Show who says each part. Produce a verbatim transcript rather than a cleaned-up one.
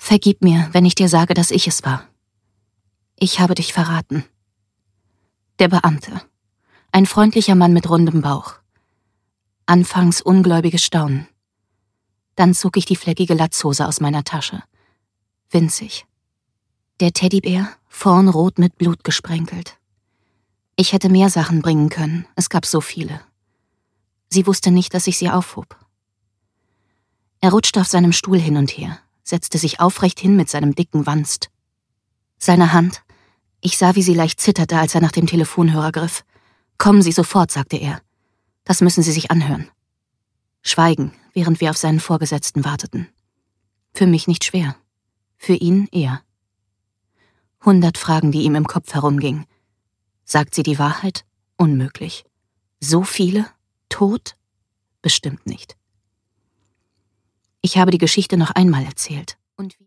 Speaker 1: Vergib mir, wenn ich dir sage, dass ich es war. Ich habe dich verraten. Der Beamte. Ein freundlicher Mann mit rundem Bauch. Anfangs ungläubiges Staunen. Dann zog ich die fleckige Latzhose aus meiner Tasche. Winzig. Der Teddybär, vorn rot mit Blut gesprenkelt. Ich hätte mehr Sachen bringen können, es gab so viele. Sie wusste nicht, dass ich sie aufhob. Er rutschte auf seinem Stuhl hin und her, setzte sich aufrecht hin mit seinem dicken Wanst. Seine Hand, ich sah, wie sie leicht zitterte, als er nach dem Telefonhörer griff. »Kommen Sie sofort«, sagte er. »Das müssen Sie sich anhören.« Schweigen, während wir auf seinen Vorgesetzten warteten. Für mich nicht schwer, für ihn eher. Hundert Fragen, die ihm im Kopf herumgingen. Sagt sie die Wahrheit? Unmöglich. So viele? Tot? Bestimmt nicht. Ich habe die Geschichte noch einmal erzählt. Und